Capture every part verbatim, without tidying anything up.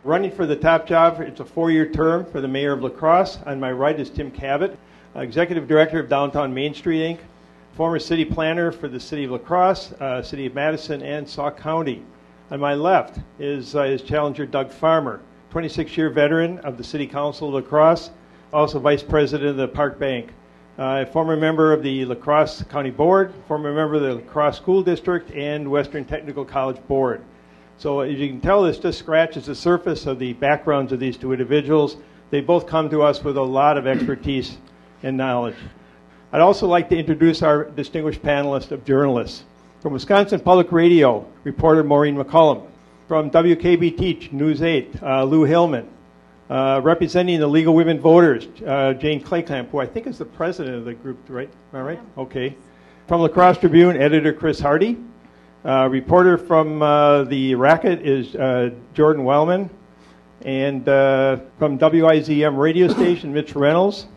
Running for the top job, it's a four-year term for the mayor of La Crosse. On my right is Tim Cabot, Executive Director of Downtown Main Street, Incorporated, former city planner for the city of La Crosse, uh, city of Madison, and Sauk County. On my left is uh, his challenger, Doug Farmer, twenty-six-year veteran of the City Council of La Crosse, also Vice President of the Park Bank. Uh, former member of the La Crosse County Board, former member of the La Crosse School District, and Western Technical College Board. So as you can tell, this just scratches the surface of the backgrounds of these two individuals. They both come to us with a lot of expertise and knowledge. I'd also like to introduce our distinguished panelist of journalists. From Wisconsin Public Radio, reporter Maureen McCullum. From W K B Teach News eight, uh, Lou Hillman. Uh, representing the League of Women Voters, uh, Jane Clayclamp, who I think is the president of the group, right? All right? Okay. From La Crosse Tribune, editor Chris Hardy. Uh, reporter from uh, the Racket is uh, Jordan Wellman. And uh, from W I Z M radio station, Mitch Reynolds.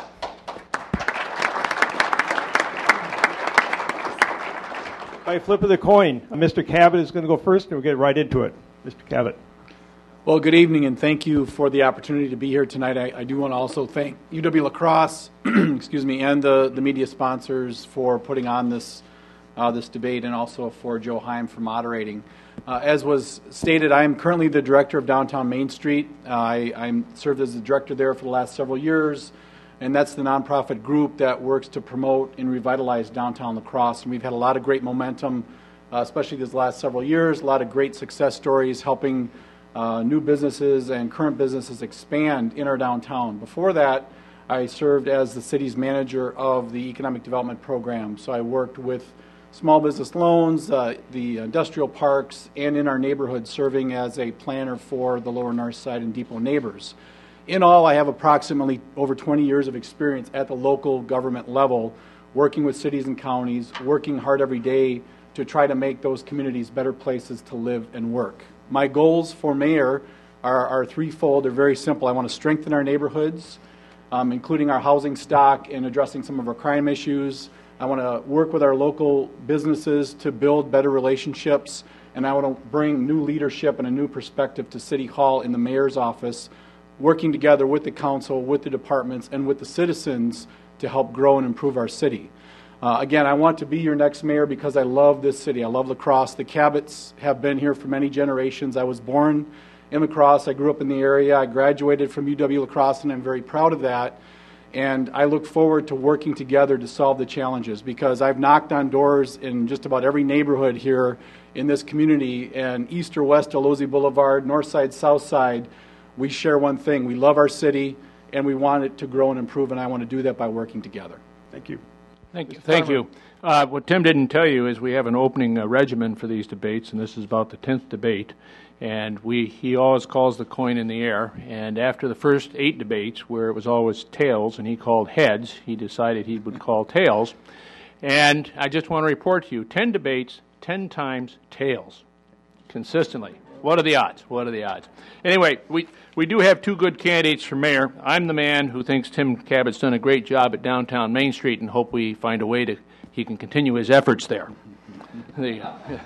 By a flip of the coin, Mister Cabot is going to go first, and we'll get right into it. Mister Cabot. Well, good evening, and thank you for the opportunity to be here tonight. I, I do want to also thank U W La Crosse, excuse me, and the, the media sponsors for putting on this uh, this debate, and also for Joe Heim for moderating. Uh, as was stated, I am currently the director of Downtown Main Street. Uh, I I'm served as the director there for the last several years, and that's the nonprofit group that works to promote and revitalize downtown La Crosse. And we've had a lot of great momentum, uh, especially these last several years, a lot of great success stories helping Uh, new businesses and current businesses expand in our downtown. Before that, I served as the city's manager of the economic development program. So I worked with small business loans, uh, the industrial parks, and in our neighborhood, serving as a planner for the Lower North Side and Depot neighbors. In all, I have approximately over twenty years of experience at the local government level, working with cities and counties, working hard every day to try to make those communities better places to live and work. My goals for mayor are, are threefold. They're very simple. I want to strengthen our neighborhoods, um, including our housing stock and addressing some of our crime issues. I want to work with our local businesses to build better relationships, and I want to bring new leadership and a new perspective to City Hall in the mayor's office, working together with the council, with the departments, and with the citizens to help grow and improve our city. Uh, again, I want to be your next mayor because I love this city. I love La Crosse. The Cabots have been here for many generations. I was born in La Crosse. I grew up in the area. I graduated from U W La Crosse, and I'm very proud of that. And I look forward to working together to solve the challenges, because I've knocked on doors in just about every neighborhood here in this community, and east or west of Losey Boulevard, north side, south side, we share one thing. We love our city, and we want it to grow and improve, and I want to do that by working together. Thank you. Thank you. Thank you. Uh, what Tim didn't tell you is we have an opening uh, regimen for these debates, and this is about the tenth debate. And we he always calls the coin in the air. And after the first eight debates, where it was always tails and he called heads, he decided he would call tails. And I just want to report to you, ten debates, ten times tails, consistently. What are the odds? What are the odds? Anyway, we, we do have two good candidates for mayor. I'm the man who thinks Tim Cabot's done a great job at downtown Main Street, and hope we find a way to he can continue his efforts there. the,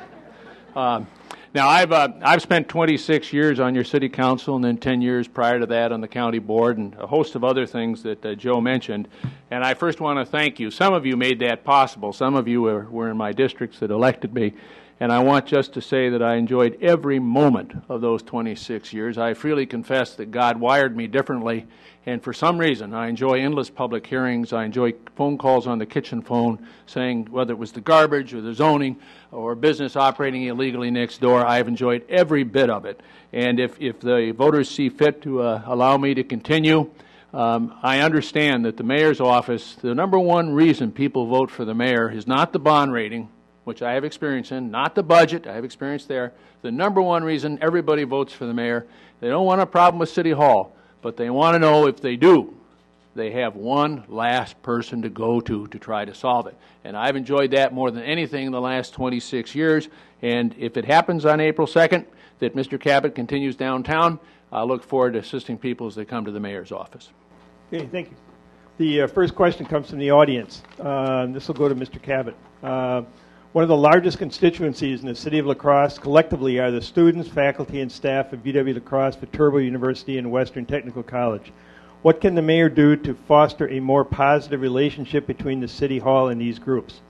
um, now, I've uh, I've spent twenty-six years on your city council, and then ten years prior to that on the county board, and a host of other things that uh, Joe mentioned. And I first want to thank you. Some of you made that possible. Some of you were, were in my districts that elected me. And I want just to say that I enjoyed every moment of those twenty-six years. I freely confess that God wired me differently, and for some reason I enjoy endless public hearings. I enjoy phone calls on the kitchen phone saying whether it was the garbage or the zoning or business operating illegally next door. I've enjoyed every bit of it. And if, if the voters see fit to uh, allow me to continue, um, I understand that the mayor's office, the number one reason people vote for the mayor is not the bond rating, which I have experience in, not the budget, I have experience there. The number one reason everybody votes for the mayor, they don't want a problem with City Hall, but they want to know if they do, they have one last person to go to to try to solve it. And I've enjoyed that more than anything in the last twenty-six years. And if it happens on April second that Mister Cabot continues downtown, I look forward to assisting people as they come to the mayor's office. Okay, thank you. The uh, first question comes from the audience. Uh, this will go to Mister Cabot. Uh, One of the largest constituencies in the city of La Crosse collectively are the students, faculty, and staff of U W La Crosse, Viterbo University, and Western Technical College. What can the mayor do to foster a more positive relationship between the city hall and these groups?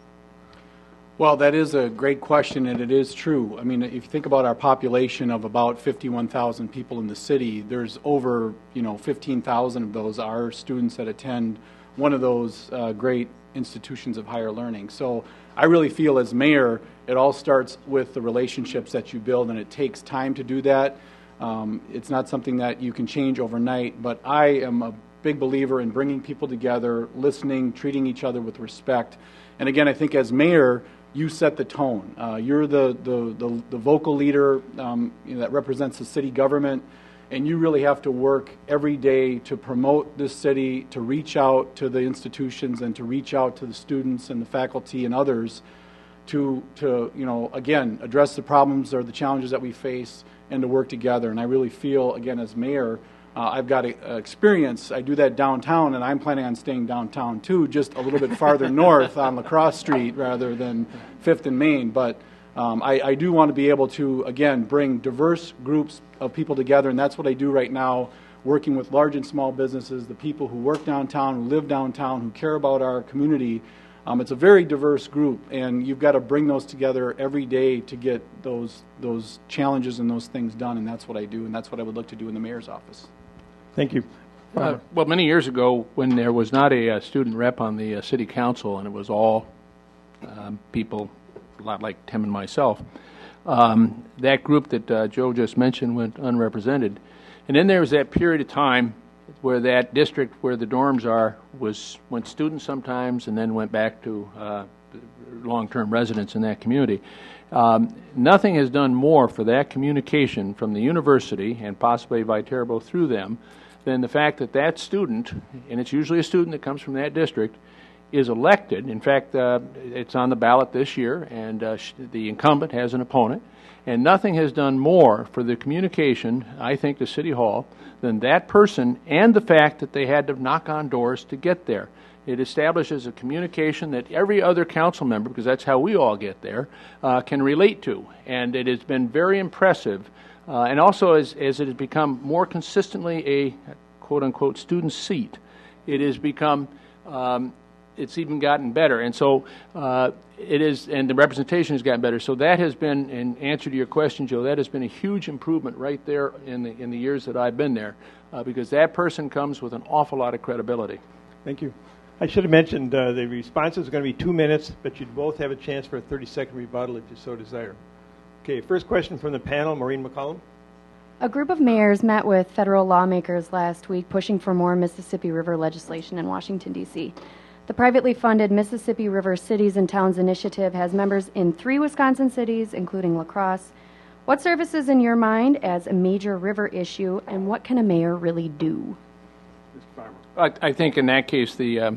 Well, that is a great question, and it is true. I mean, if you think about our population of about fifty-one thousand people in the city, there's over, you know, fifteen thousand of those are students that attend one of those uh, great institutions of higher learning. So I really feel as mayor, it all starts with the relationships that you build, and it takes time to do that. Um, it's not something that you can change overnight, but I am a big believer in bringing people together, listening, treating each other with respect. And again, I think as mayor, you set the tone. Uh, you're the, the, the, the vocal leader um, you know, that represents the city government, and you really have to work every day to promote this city, to reach out to the institutions and to reach out to the students and the faculty and others to, to you know, again, address the problems or the challenges that we face and to work together. And I really feel, again, as mayor, uh, I've got a, a experience. I do that downtown, and I'm planning on staying downtown too, just a little bit farther north on La Crosse Street rather than Fifth and Main. But um, I, I do want to be able to, again, bring diverse groups of people together, and that's what I do right now, working with large and small businesses, the people who work downtown, who live downtown, who care about our community. Um, it's a very diverse group, and you've got to bring those together every day to get those those challenges and those things done, and that's what I do, and that's what I would look to do in the mayor's office. Thank you. Uh, well, many years ago, when there was not a, a student rep on the uh, city council, and it was all um, people, a lot like Tim and myself, um, that group that uh, Joe just mentioned went unrepresented. And then there was that period of time where that district where the dorms are was went students sometimes and then went back to uh, long-term residents in that community. Um, nothing has done more for that communication from the university and possibly Viterbo through them than the fact that that student, and it's usually a student that comes from that district, is elected. In fact, uh, it's on the ballot this year, and uh, sh the incumbent has an opponent. And nothing has done more for the communication, I think, to City Hall than that person and the fact that they had to knock on doors to get there. It establishes a communication that every other council member, because that's how we all get there, uh, can relate to. And it has been very impressive. Uh, and also, as, as it has become more consistently a quote-unquote student seat, it has become, um, it's even gotten better. And so uh, it is, and the representation has gotten better. So that has been, in answer to your question, Joe, that has been a huge improvement right there in the, in the years that I've been there, uh, because that person comes with an awful lot of credibility. Thank you. I should have mentioned uh, the responses are going to be two minutes, but you'd both have a chance for a thirty-second rebuttal if you so desire. Okay, first question from the panel, Maureen McCollum. A group of mayors met with federal lawmakers last week pushing for more Mississippi River legislation in Washington, D C The privately funded Mississippi River Cities and Towns Initiative has members in three Wisconsin cities, including La Crosse. What surfaces in your mind as a major river issue, and what can a mayor really do? Mister Farmer. I, I think in that case, the um,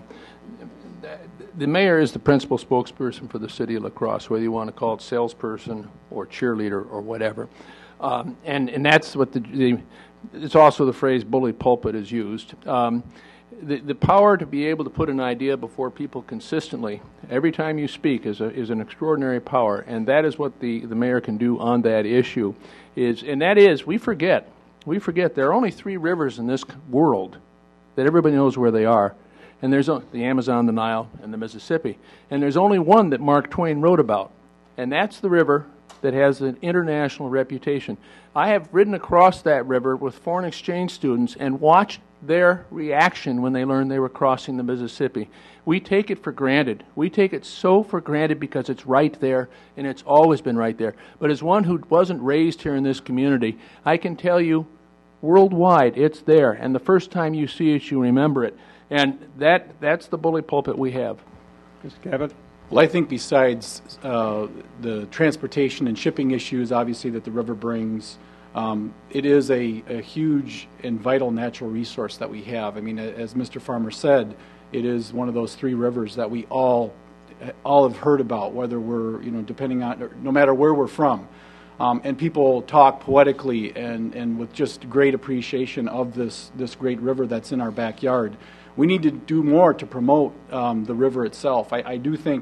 the mayor is the principal spokesperson for the city of La Crosse, whether you want to call it salesperson or cheerleader or whatever. Um, and, and that's what the, the, it's also the phrase bully pulpit is used. Um, the, the power to be able to put an idea before people consistently, every time you speak, is, a, is an extraordinary power. And that is what the, the mayor can do on that issue. Is, and that is, we forget, we forget there are only three rivers in this world that everybody knows where they are. And there's the Amazon, the Nile, and the Mississippi. And there's only one that Mark Twain wrote about, and that's the river that has an international reputation. I have ridden across that river with foreign exchange students and watched their reaction when they learned they were crossing the Mississippi. We take it for granted. We take it so for granted because it's right there, and it's always been right there. But as one who wasn't raised here in this community, I can tell you, worldwide, it's there. And the first time you see it, you remember it. And that that's the bully pulpit we have. Mister Cabot? Well, I think besides uh, the transportation and shipping issues, obviously, that the river brings, um, it is a, a huge and vital natural resource that we have. I mean, as Mister Farmer said, it is one of those three rivers that we all all have heard about, whether we're, you know, depending on, no matter where we're from. Um, and people talk poetically and, and with just great appreciation of this, this great river that's in our backyard. We need to do more to promote um, the river itself. I, I do think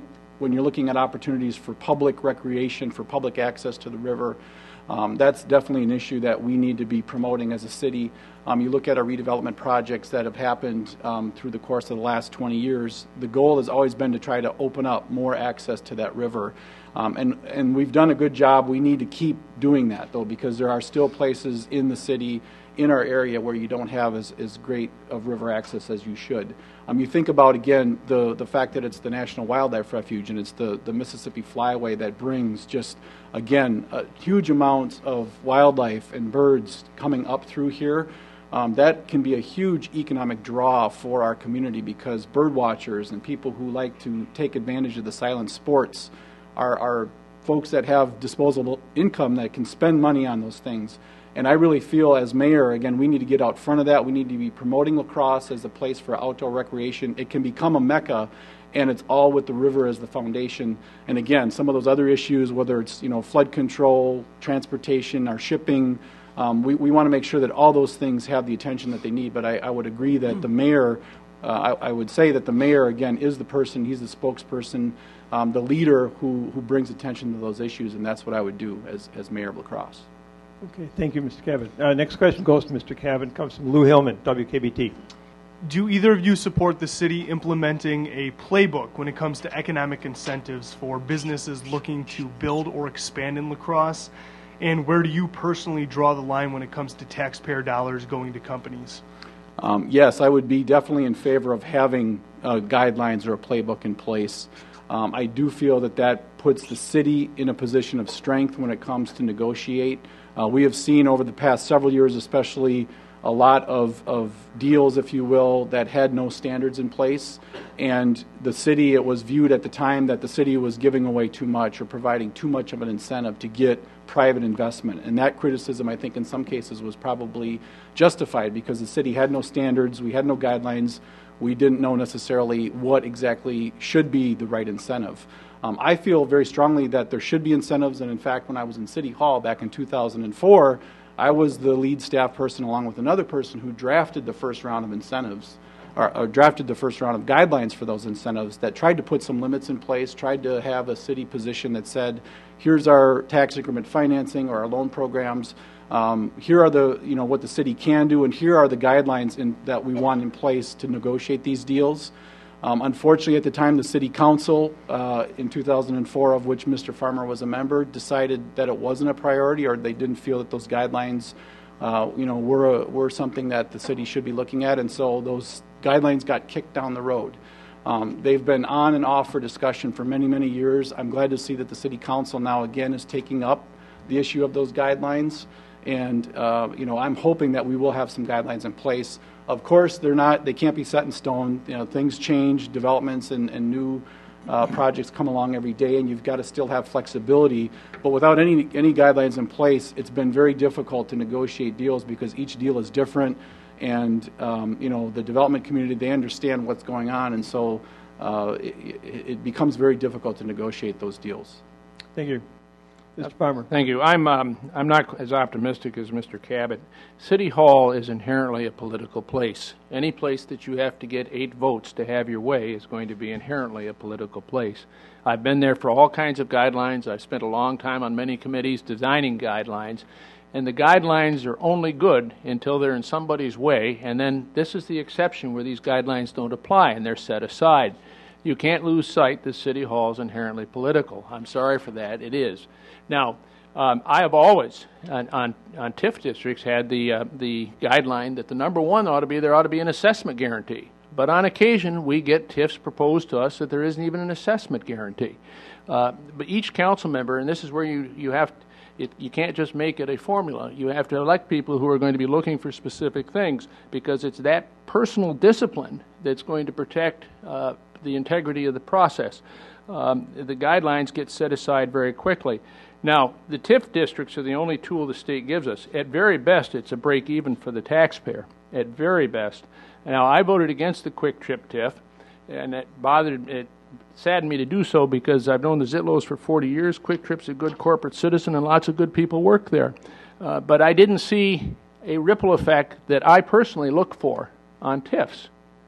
when you're looking at opportunities for public recreation, for public access to the river, um, that's definitely an issue that we need to be promoting as a city. Um, you look at our redevelopment projects that have happened um, through the course of the last twenty years, the goal has always been to try to open up more access to that river. Um, and, and we've done a good job. We need to keep doing that, though, because there are still places in the city, in our area, where you don't have as, as great of river access as you should. Um, you think about, again, the, the fact that it's the National Wildlife Refuge and it's the, the Mississippi Flyway that brings just, again, a huge amounts of wildlife and birds coming up through here. Um, that can be a huge economic draw for our community, because bird watchers and people who like to take advantage of the silent sports are, are folks that have disposable income that can spend money on those things. And I really feel, as mayor, again, we need to get out front of that. We need to be promoting La Crosse as a place for outdoor recreation. It can become a mecca, and it's all with the river as the foundation. And again, some of those other issues, whether it's, you know, flood control, transportation, our shipping, um, we, we want to make sure that all those things have the attention that they need. But I, I would agree that the mayor, uh, I, I would say that the mayor, again, is the person, he's the spokesperson, um, the leader who, who brings attention to those issues, and that's what I would do as, as mayor of La Crosse. Okay, thank you, Mister Cabot. Uh, next question goes to Mister Cabot. Comes from Lou Hillman, W K B T. Do either of you support the city implementing a playbook when it comes to economic incentives for businesses looking to build or expand in La Crosse? And where do you personally draw the line when it comes to taxpayer dollars going to companies? Um, yes, I would be definitely in favor of having uh, guidelines or a playbook in place. Um, I do feel that that puts the city in a position of strength when it comes to negotiate. Uh, we have seen over the past several years, especially, a lot of, of deals, if you will, that had no standards in place. And the city, it was viewed at the time that the city was giving away too much or providing too much of an incentive to get private investment. And that criticism, I think, in some cases was probably justified, because the city had no standards, we had no guidelines, we didn't know necessarily what exactly should be the right incentive. Um, I feel very strongly that there should be incentives, and in fact, when I was in City Hall back in two thousand four, I was the lead staff person along with another person who drafted the first round of incentives, or, or drafted the first round of guidelines for those incentives that tried to put some limits in place, tried to have a city position that said, here's our tax increment financing or our loan programs, um, here are the, you know, what the city can do, and here are the guidelines in, that we want in place to negotiate these deals. Um, unfortunately, at the time, the City Council uh, in two thousand four, of which Mister Farmer was a member, decided that it wasn't a priority, or they didn't feel that those guidelines, uh, you know, were a, were something that the city should be looking at, and so those guidelines got kicked down the road. Um, they've been on and off for discussion for many, many years. I'm glad to see that the City Council now again is taking up the issue of those guidelines, and uh, you know, I'm hoping that we will have some guidelines in place. Of course, they're not, they can't be set in stone. You know, things change, developments and, and new uh, projects come along every day, and you've got to still have flexibility. But without any any guidelines in place, it's been very difficult to negotiate deals, because each deal is different, and um, you know, the development community, they understand what's going on, and so uh, it, it becomes very difficult to negotiate those deals. Thank you. Mister Farmer. Thank you. I'm um, I'm not as optimistic as Mister Cabot. City Hall is inherently a political place. Any place that you have to get eight votes to have your way is going to be inherently a political place. I've been there for all kinds of guidelines. I've spent a long time on many committees designing guidelines, and the guidelines are only good until they're in somebody's way, and then this is the exception where these guidelines don't apply and they're set aside. You can't lose sight that City Hall is inherently political. I'm sorry for that. It is. Now, um, I have always, on, on, on T I F districts, had the, uh, the guideline that the number one ought to be there ought to be an assessment guarantee. But on occasion, we get T I Fs proposed to us that there isn't even an assessment guarantee. Uh, but each council member, and this is where you, you have, it, you can't just make it a formula. You have to elect people who are going to be looking for specific things, because it's that personal discipline that's going to protect uh, the integrity of the process. Um, the guidelines get set aside very quickly. Now, the T I F districts are the only tool the state gives us. At very best, it's a break even for the taxpayer. At very best. Now, I voted against the Quick Trip T I F, and it bothered, it saddened me to do so, because I've known the Zitlows for forty years. Quick Trip's a good corporate citizen, and lots of good people work there. Uh, but I didn't see a ripple effect that I personally look for on T I Fs.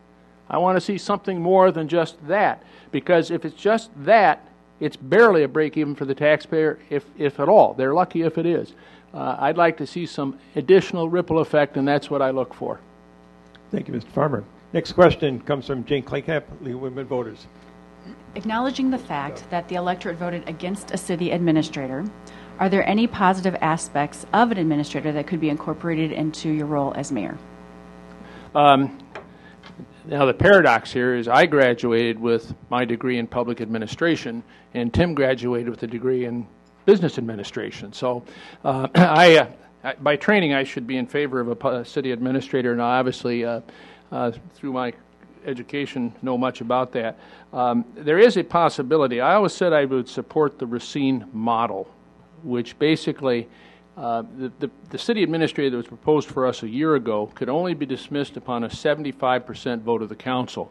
I want to see something more than just that, because if it's just that, it's barely a break even for the taxpayer, if, if at all. They're lucky if it is. Uh, I'd like to see some additional ripple effect, and that's what I look for. Thank you, Mister Farmer. Next question comes from Jane Klinkamp, League of Women Voters. Acknowledging the fact that the electorate voted against a city administrator, are there any positive aspects of an administrator that could be incorporated into your role as mayor? Um, now, the paradox here is I graduated with my degree in public administration, and Tim graduated with a degree in business administration. So uh, I, uh, I, by training, I should be in favor of a pu- city administrator. Now, obviously, uh, uh, through my education, know much about that. Um, there is a possibility. I always said I would support the Racine model, which basically uh, the, the, the city administrator that was proposed for us a year ago could only be dismissed upon a seventy-five percent vote of the council.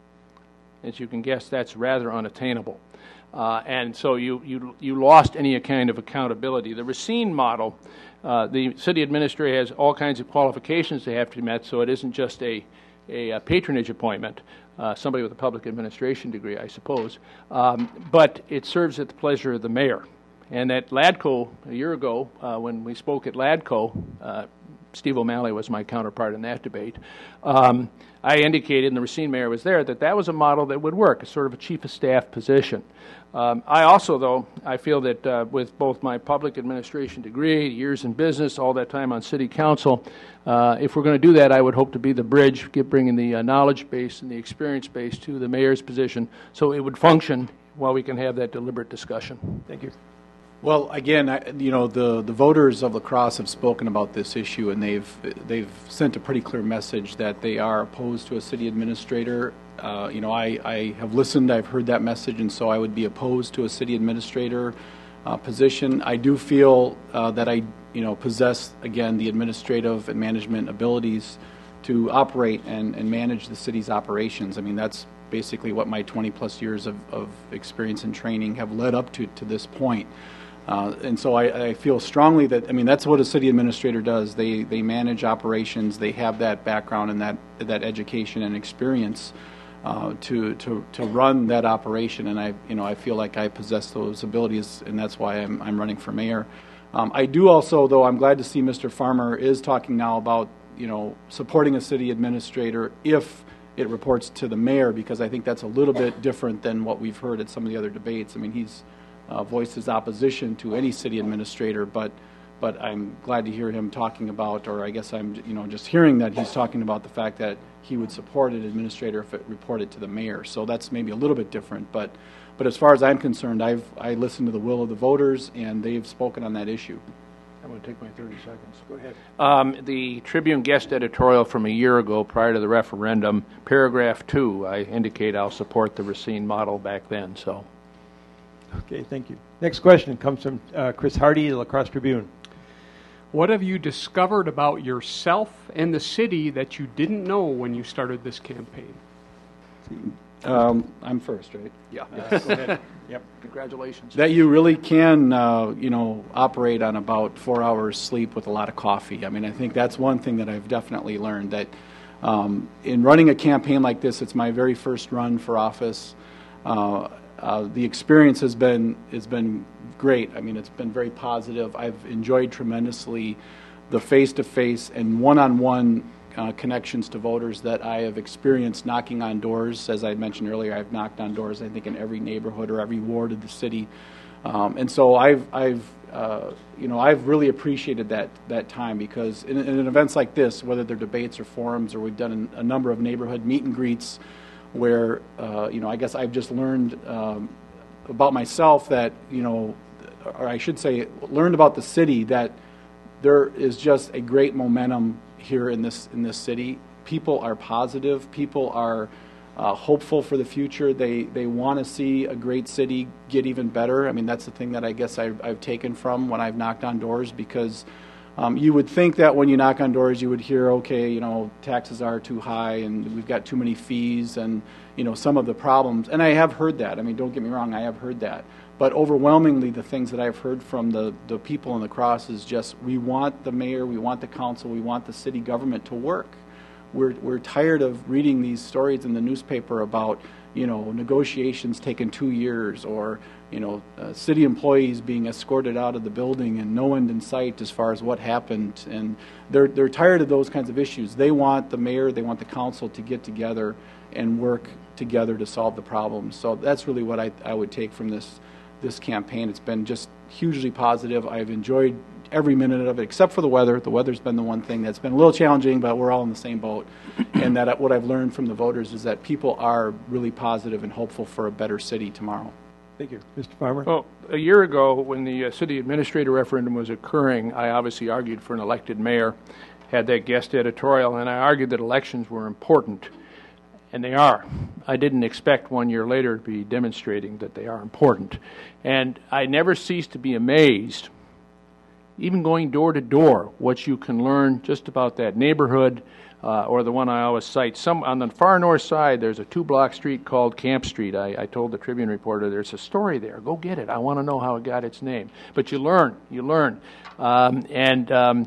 As you can guess, that's rather unattainable. Uh, and so you, you, you lost any kind of accountability. The Racine model, uh, the city administrator has all kinds of qualifications they have to be met, so it isn't just a, a, a patronage appointment, uh, somebody with a public administration degree, I suppose, um, but it serves at the pleasure of the mayor. And at LADCO a year ago, uh, when we spoke at LADCO, uh, Steve O'Malley was my counterpart in that debate, um, I indicated, and the Racine mayor was there, that that was a model that would work, a sort of a chief of staff position. Um, I also, though, I feel that uh, with both my public administration degree, years in business, all that time on city council, uh, if we're going to do that, I would hope to be the bridge, get, bringing the uh, knowledge base and the experience base to the mayor's position, so it would function while we can have that deliberate discussion. Thank you. Well, again, I, you know, the, the voters of La Crosse have spoken about this issue, and they've they've sent a pretty clear message that they are opposed to a city administrator. Uh, you know, I, I have listened, I've heard that message, and so I would be opposed to a city administrator uh, position. I do feel uh, that I, you know, possess, again, the administrative and management abilities to operate and, and manage the city's operations. I mean, that's basically what my twenty plus years of, of experience and training have led up to to this point. Uh, and so I, I feel strongly that, I mean, that's what a city administrator does. They they manage operations. They have that background and that that education and experience uh, to to to run that operation. And I you know I feel like I possess those abilities, and that's why I'm I'm running for mayor. Um, I do also, though, I'm glad to see Mister Farmer is talking now about you know supporting a city administrator if it reports to the mayor, because I think that's a little bit different than what we've heard at some of the other debates. I mean, he's Uh, voiced his opposition to any city administrator, but but I'm glad to hear him talking about, or I guess I'm you know just hearing that he's talking about the fact that he would support an administrator if it reported to the mayor. So that's maybe a little bit different, but but as far as I'm concerned, I've I listened to the will of the voters, and they've spoken on that issue. I'm going to take my thirty seconds. Go ahead. Um, the Tribune guest editorial from a year ago, prior to the referendum, paragraph two, I indicate I'll support the Racine model back then. So. Okay, thank you. Next question comes from uh, Chris Hardy, the La Crosse Tribune. What have you discovered about yourself and the city that you didn't know when you started this campaign? Um, I'm first, right? Yeah. Yes, go ahead. Yep. Congratulations. That you really can, uh, you know, operate on about four hours sleep with a lot of coffee. I mean, I think that's one thing that I've definitely learned, that um, in running a campaign like this, it's my very first run for office. Uh, Uh, the experience has been has been great. I mean, it's been very positive. I've enjoyed tremendously the face-to-face and one-on-one uh, connections to voters that I have experienced knocking on doors. As I mentioned earlier, I've knocked on doors, I think, in every neighborhood or every ward of the city. Um, and so I've, I've uh, you know, I've really appreciated that that time, because in, in events like this, whether they're debates or forums, or we've done a number of neighborhood meet and greets, where, uh, you know, I guess I've just learned um, about myself that, you know, or I should say, learned about the city, that there is just a great momentum here in this in this city. People are positive. People are uh, hopeful for the future. They they want to see a great city get even better. I mean, that's the thing that I guess I've, I've taken from when I've knocked on doors, because Um, you would think that when you knock on doors, you would hear, okay, you know, taxes are too high and we've got too many fees and, you know, some of the problems. And I have heard that. I mean, don't get me wrong, I have heard that. But overwhelmingly, the things that I've heard from the, the people in La Crosse is just, we want the mayor, we want the council, we want the city government to work. we're, we're tired of reading these stories in the newspaper about, you know, negotiations taking two years or, you know, uh, city employees being escorted out of the building and no end in sight as far as what happened. And they're, they're tired of those kinds of issues. They want the mayor, they want the council to get together and work together to solve the problems. So that's really what I, I would take from this, this campaign. It's been just hugely positive. I've enjoyed every minute of it, except for the weather. The weather's been the one thing that's been a little challenging, but we're all in the same boat. And that what I've learned from the voters is that people are really positive and hopeful for a better city tomorrow. Thank you. Mister Farmer? Well, a year ago, when the uh, city administrator referendum was occurring, I obviously argued for an elected mayor, had that guest editorial, and I argued that elections were important, and they are. I didn't expect one year later to be demonstrating that they are important. And I never cease to be amazed, even going door to door, what you can learn just about that neighborhood, uh, or the one I always cite. Some on the far north side, there's a two-block street called Camp Street. I, I told the Tribune reporter, there's a story there. Go get it. I want to know how it got its name. But you learn. You learn. Um, and um,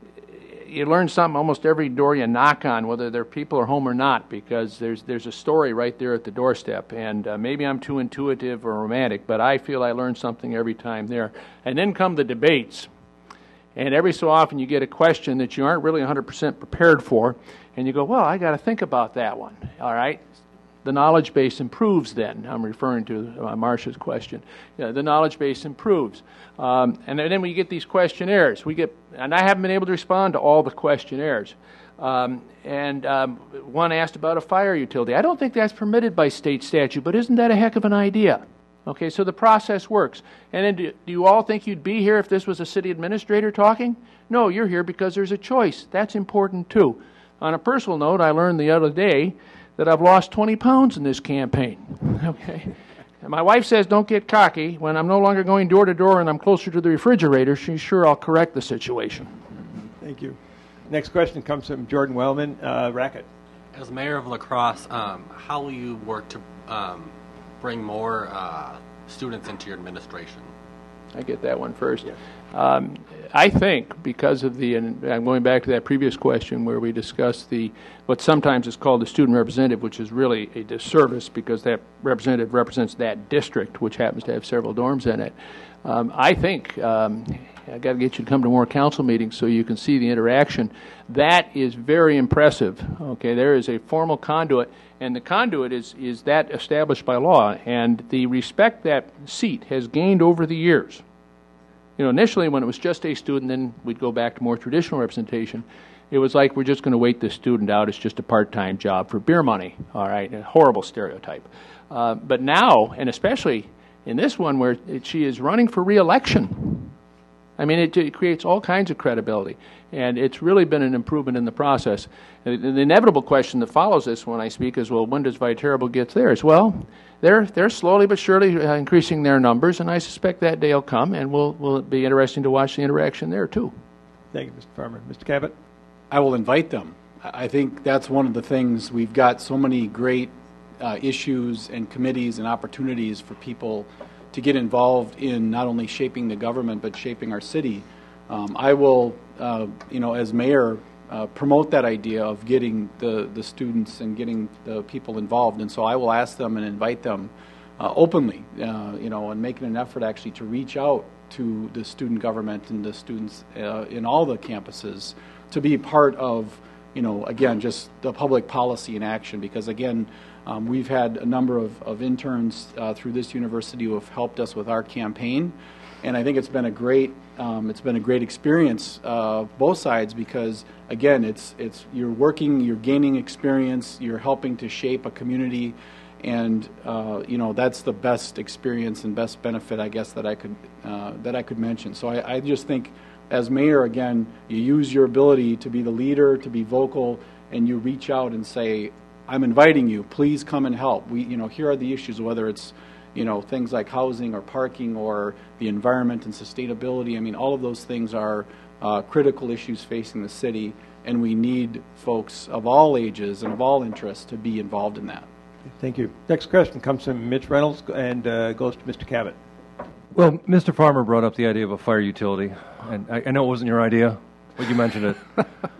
you learn something almost every door you knock on, whether their people are home or not, because there's there's a story right there at the doorstep. And uh, maybe I'm too intuitive or romantic, but I feel I learn something every time there. And then come the debates. And every so often you get a question that you aren't really one hundred percent prepared for, and you go, well, I got to think about that one. All right? The knowledge base improves then. I'm referring to uh, Marcia's question. Yeah, the knowledge base improves. Um, and then we get these questionnaires. We get, and I haven't been able to respond to all the questionnaires. Um, and um, one asked about a fire utility. I don't think that's permitted by state statute, but isn't that a heck of an idea? Okay, so the process works. And then do, do you all think you'd be here if this was a city administrator talking? No, you're here because there's a choice. That's important too. On a personal note, I learned the other day that I've lost twenty pounds in this campaign. Okay, and my wife says don't get cocky. When I'm no longer going door to door and I'm closer to the refrigerator, she's sure I'll correct the situation. Thank you. Next question comes from Jordan Wellman, uh, Racket. As mayor of La Crosse, um, how will you work to um, bring more uh, students into your administration? I get that one first. Yes. Um, I think because of the, and I'm going back to that previous question where we discussed the, what sometimes is called the student representative, which is really a disservice because that representative represents that district, which happens to have several dorms in it. Um, I think, um, I've got to get you to come to more council meetings so you can see the interaction. That is very impressive. Okay, there is a formal conduit, and the conduit is, is that established by law, and the respect that seat has gained over the years. You know, initially when it was just a student, then we'd go back to more traditional representation. It was like we're just going to wait this student out. It's just a part-time job for beer money. All right, a horrible stereotype. Uh, but now, and especially in this one where it, she is running for re-election, I mean, it, it creates all kinds of credibility, and it's really been an improvement in the process. And the, the inevitable question that follows this when I speak is, well, when does Viterbo get theirs? Well, they're they're slowly but surely uh, increasing their numbers, and I suspect that day will come, and we'll will be interesting to watch the interaction there too. Thank you, Mister Farmer. Mister Cabot? I will invite them. I think that's one of the things. We've got so many great uh, issues and committees and opportunities for people to get involved in not only shaping the government but shaping our city. Um, I will, uh, you know, as mayor, uh, promote that idea of getting the, the students and getting the people involved. And so I will ask them and invite them uh, openly, uh, you know, and making an effort actually to reach out to the student government and the students uh, in all the campuses to be part of, you know, again, just the public policy in action. Because again, Um, we've had a number of, of interns uh, through this university who have helped us with our campaign, and I think it's been a great um, it's been a great experience uh, both sides, because again, it's it's you're working, you're gaining experience, you're helping to shape a community, and uh, you know that's the best experience and best benefit, I guess, that I could uh, that I could mention. So I, I just think, as mayor, again, you use your ability to be the leader, to be vocal, and you reach out and say, I'm inviting you, please come and help. We, you know, here are the issues, whether it's, you know, things like housing or parking or the environment and sustainability. I mean, all of those things are uh, critical issues facing the city, and we need folks of all ages and of all interests to be involved in that. Thank you. Next question comes from Mitch Reynolds and uh, goes to Mister Cabot. Well, Mister Farmer brought up the idea of a fire utility, and I, I know it wasn't your idea, but you mentioned it.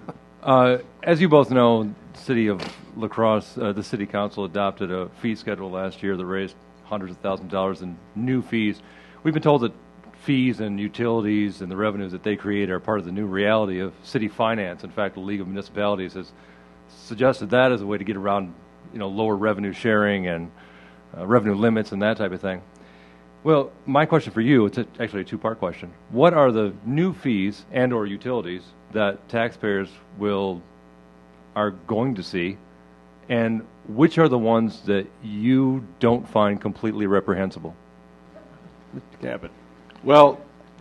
Uh, as you both know, the city of La Crosse, uh, the city council adopted a fee schedule last year that raised hundreds of thousands of dollars in new fees. We've been told that fees and utilities and the revenues that they create are part of the new reality of city finance. In fact, the League of Municipalities has suggested that as a way to get around, you know, lower revenue sharing and uh, revenue limits and that type of thing. Well, my question for you, it's a, actually a two-part question. What are the new fees and or utilities that taxpayers will are going to see, and which are the ones that you don't find completely reprehensible? Mister Cabot. Well,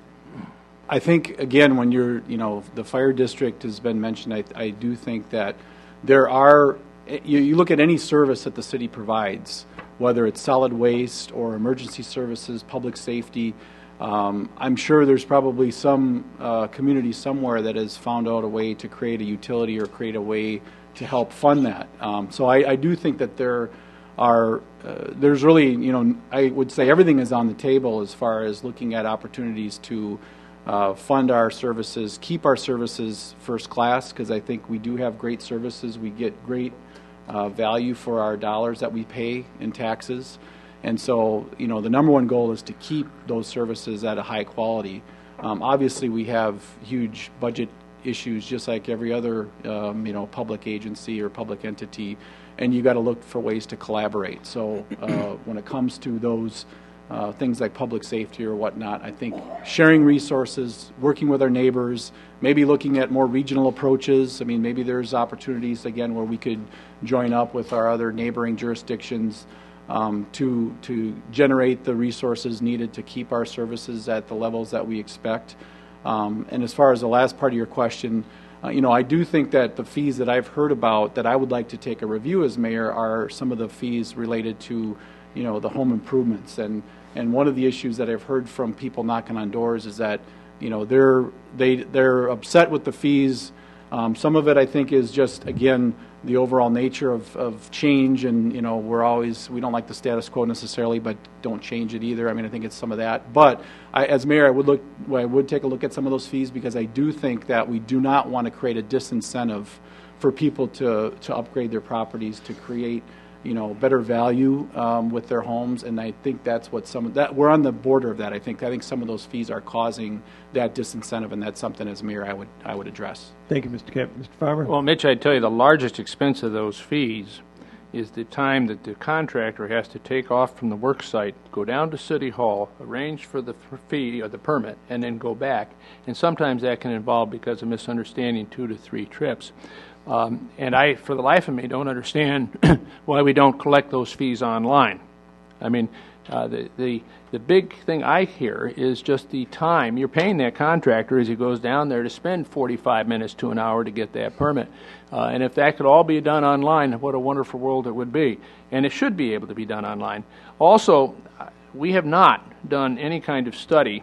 I think, again, when you're, you know, the fire district has been mentioned, I, I do think that there are, you, you look at any service that the city provides, whether it's solid waste or emergency services, public safety, um, I'm sure there's probably some uh, community somewhere that has found out a way to create a utility or create a way to help fund that. Um, so I, I do think that there are, uh, there's really, you know, I would say everything is on the table as far as looking at opportunities to uh, fund our services, keep our services first class, because I think we do have great services. We get great Uh, value for our dollars that we pay in taxes. And so, you know, the number one goal is to keep those services at a high quality. Um, obviously, we have huge budget issues just like every other, um, you know, public agency or public entity, and you got to look for ways to collaborate. So uh, when it comes to those uh, things like public safety or whatnot, I think sharing resources, working with our neighbors, maybe looking at more regional approaches. I mean, maybe there's opportunities, again, where we could join up with our other neighboring jurisdictions um, to to generate the resources needed to keep our services at the levels that we expect. Um, and as far as the last part of your question, uh, you know, I do think that the fees that I've heard about that I would like to take a review as mayor are some of the fees related to, you know, the home improvements. And, and one of the issues that I've heard from people knocking on doors is that, you know, they're they they're upset with the fees. Um, some of it, I think, is just, again, the overall nature of, of change, and, you know, we're always, we don't like the status quo necessarily, but don't change it either. I mean, I think it's some of that. But I, as mayor, I would look, I would take a look at some of those fees, because I do think that we do not want to create a disincentive for people to to upgrade their properties, to create, you know, better value um, with their homes, and I think that's what some of that, we're on the border of that. I think I think some of those fees are causing that disincentive, and that's something as mayor I would I would address. Thank you, Mister Kemp. Mister Farmer? Well, Mitch, I'd tell you the largest expense of those fees is the time that the contractor has to take off from the work site, go down to City Hall, arrange for the fee or the permit, and then go back. And sometimes that can involve, because of misunderstanding, two to three trips. Um, and I, for the life of me, don't understand why we don't collect those fees online. I mean, uh, the, the the big thing I hear is just the time. You're paying that contractor as he goes down there to spend forty-five minutes to an hour to get that permit. Uh, and if that could all be done online, what a wonderful world it would be. And it should be able to be done online. Also, we have not done any kind of study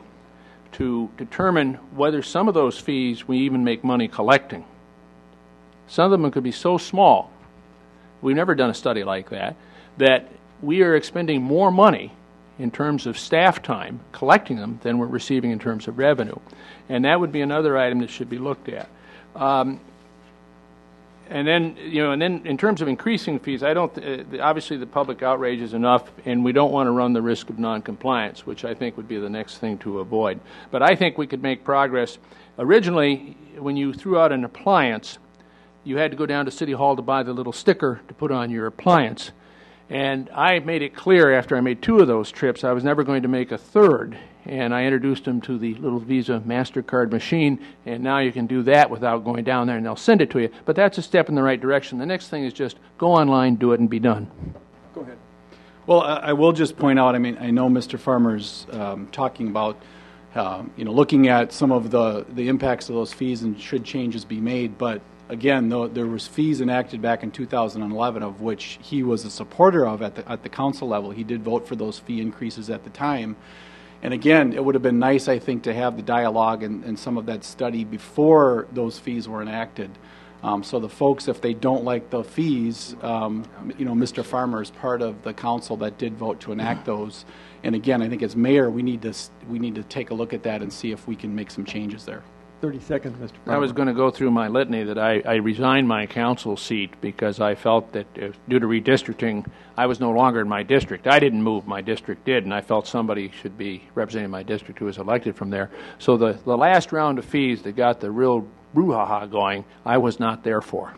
to determine whether some of those fees we even make money collecting. Some of them could be so small, we've never done a study like that, that we are expending more money in terms of staff time collecting them than we're receiving in terms of revenue. And that would be another item that should be looked at. Um, and then, you know, and then in terms of increasing fees, I don't, uh, obviously the public outrage is enough, and we don't want to run the risk of noncompliance, which I think would be the next thing to avoid. But I think we could make progress. Originally, when you threw out an appliance, you had to go down to City Hall to buy the little sticker to put on your appliance. And I made it clear after I made two of those trips I was never going to make a third. And I introduced them to the little Visa MasterCard machine, and now you can do that without going down there, and they'll send it to you. But that's a step in the right direction. The next thing is just go online, do it, and be done. Go ahead. Well, I, I will just point out, I mean, I know Mister Farmer's um, talking about uh, you know, looking at some of the, the impacts of those fees and should changes be made, but again, though, there was fees enacted back in two thousand eleven of which he was a supporter of at the, at the council level. He did vote for those fee increases at the time. And again, it would have been nice, I think, to have the dialogue and, and some of that study before those fees were enacted. Um, so the folks, if they don't like the fees, um, you know, Mister Farmer is part of the council that did vote to enact those. And again, I think as mayor, we need to we need to take a look at that and see if we can make some changes there. thirty seconds, Mister Farmer. I was going to go through my litany that I, I resigned my council seat because I felt that uh, due to redistricting, I was no longer in my district. I didn't move, my district did, and I felt somebody should be representing my district who was elected from there. So the, the last round of fees that got the real brouhaha going, I was not there for.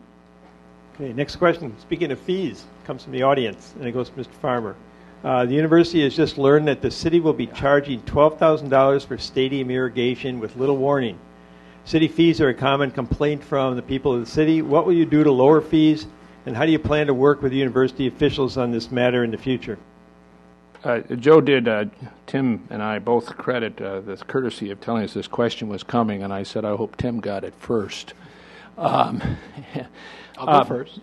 Okay, next question. Speaking of fees, comes from the audience, and it goes to Mister Farmer. Uh, the university has just learned that the city will be charging twelve thousand dollars for stadium irrigation with little warning. City fees are a common complaint from the people of the city. What will you do to lower fees, and how do you plan to work with university officials on this matter in the future? Uh, Joe did, uh, Tim and I both credit uh, this courtesy of telling us this question was coming, and I said I hope Tim got it first. Um, I'll go uh, first.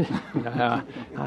uh,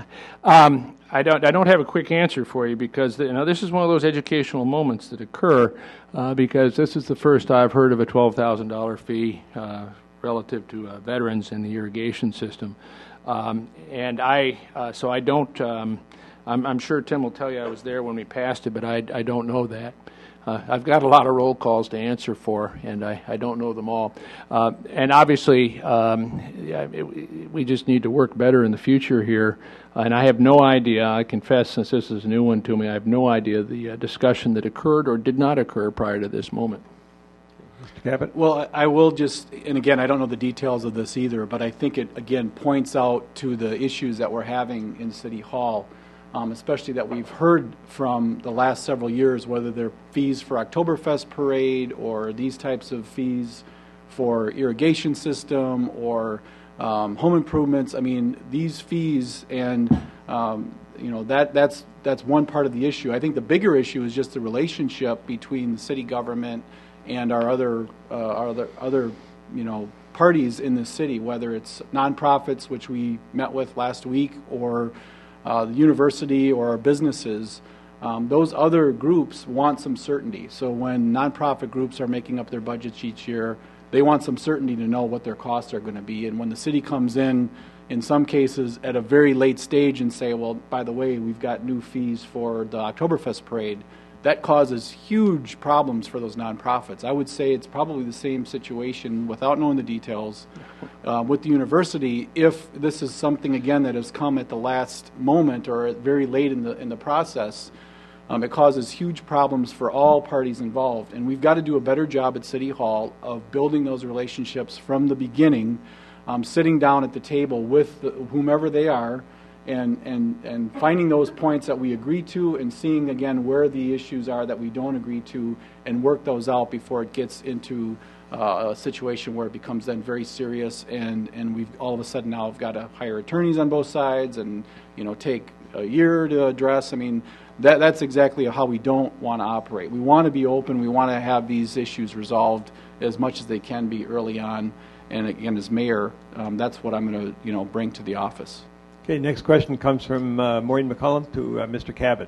um, I don't. I don't have a quick answer for you because you know this is one of those educational moments that occur uh, because this is the first I've heard of a twelve thousand dollar fee uh, relative to uh, veterans in the irrigation system, um, and I. Uh, so I don't. Um, I'm, I'm sure Tim will tell you I was there when we passed it, but I, I don't know that. Uh, I've got a lot of roll calls to answer for, and I, I don't know them all. Uh, and obviously, um, yeah, it, we just need to work better in the future here. Uh, and I have no idea, I confess, since this is a new one to me, I have no idea the uh, discussion that occurred or did not occur prior to this moment. Mister Cabot? Well, I will just, and again, I don't know the details of this either, but I think it, again, points out to the issues that we're having in City Hall. Um, especially that we've heard from the last several years, whether they're fees for Oktoberfest parade or these types of fees for irrigation system or um, home improvements. I mean, these fees and um, you know that that's that's one part of the issue. I think the bigger issue is just the relationship between the city government and our other uh, our other other you know parties in the city, whether it's nonprofits, which we met with last week, or Uh, the university or our businesses. Um, those other groups want some certainty. So when nonprofit groups are making up their budgets each year, they want some certainty to know what their costs are going to be. And when the city comes in, in some cases, at a very late stage and say, well, by the way, we've got new fees for the Oktoberfest parade, that causes huge problems for those nonprofits. I would say it's probably the same situation, without knowing the details, uh, with the university. If this is something, again, that has come at the last moment or very late in the in the process, um, it causes huge problems for all parties involved. And we've got to do a better job at City Hall of building those relationships from the beginning, um, sitting down at the table with the, whomever they are, and, and, and finding those points that we agree to and seeing, again, where the issues are that we don't agree to and work those out before it gets into uh, a situation where it becomes then very serious and, and we've all of a sudden now have got to hire attorneys on both sides and, you know, take a year to address. I mean, that, that's exactly how we don't want to operate. We want to be open. We want to have these issues resolved as much as they can be early on. And again, as mayor, um, that's what I'm going to, you know, bring to the office. Okay, next question comes from uh, Maureen McCullum to uh, Mister Cabot.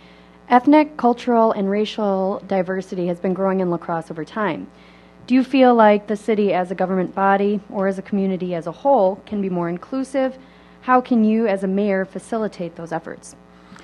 Ethnic, cultural, and racial diversity has been growing in La Crosse over time. Do you feel like the city as a government body or as a community as a whole can be more inclusive? How can you as a mayor facilitate those efforts?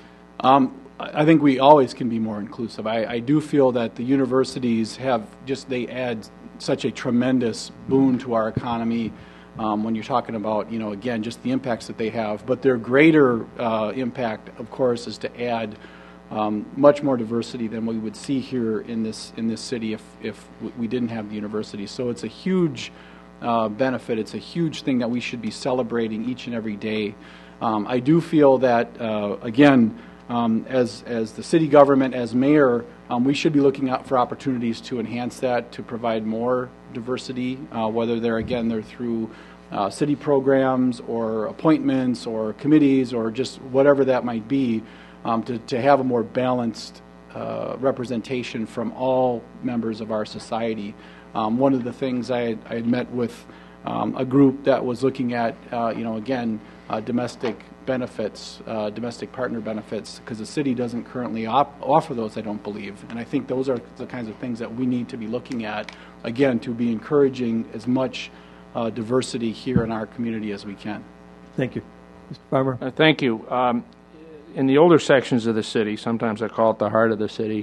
Um, I think we always can be more inclusive. I, I do feel that the universities have just, they add such a tremendous boon to our economy. Um, when you're talking about, you know, again, just the impacts that they have. But their greater uh, impact, of course, is to add um, much more diversity than we would see here in this in this city if, if we didn't have the university. So it's a huge uh, benefit. It's a huge thing that we should be celebrating each and every day. Um, I do feel that, uh, again, um, as, as the city government, as mayor, um, we should be looking out for opportunities to enhance that, to provide more diversity, uh, whether they're, again, they're through Uh, city programs or appointments or committees or just whatever that might be, um, to, to have a more balanced uh, representation from all members of our society. Um, one of the things I had, I had met with um, a group that was looking at, uh, you know, again, uh, domestic benefits, uh, domestic partner benefits, because the city doesn't currently op- offer those, I don't believe. And I think those are the kinds of things that we need to be looking at, again, to be encouraging as much Uh, diversity here in our community as we can. Thank you. Mister Farmer? Uh, thank you. Um, in the older sections of the city, sometimes I call it the heart of the city,